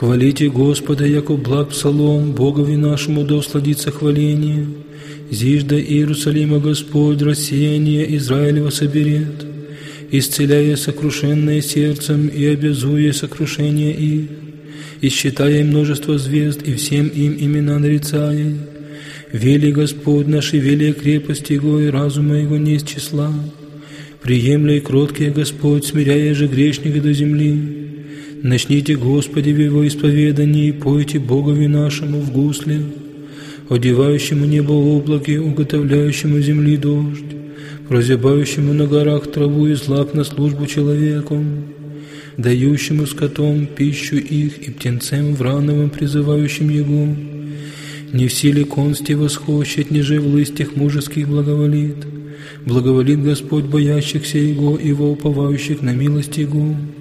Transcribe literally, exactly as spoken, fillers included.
Хвалите Господа, яко благ псалом, Богови нашему да усладится хваление. Зижда Иерусалима Господь рассеяние Израилева соберет, исцеляя сокрушенное сердцем и обязуя сокрушение их, и считая множество звезд и всем им имена нарицая. Вели Господь наши велия крепости Его, и разума Его не из числа. Приемля и кроткий Господь, смиряя же грешника до земли. Начните, Господи, в Его исповедании, и пойте Богови нашему в гусле, одевающему небо облаки, уготовляющему земли дождь, прозябающему на горах траву и злак на службу человеку, дающему скотом пищу их и птенцем врановым, призывающим Его. Не в силе консти восхощет, ниже в лыстях мужеских благоволит. Благоволит Господь боящихся Его и во уповающих на милость Его.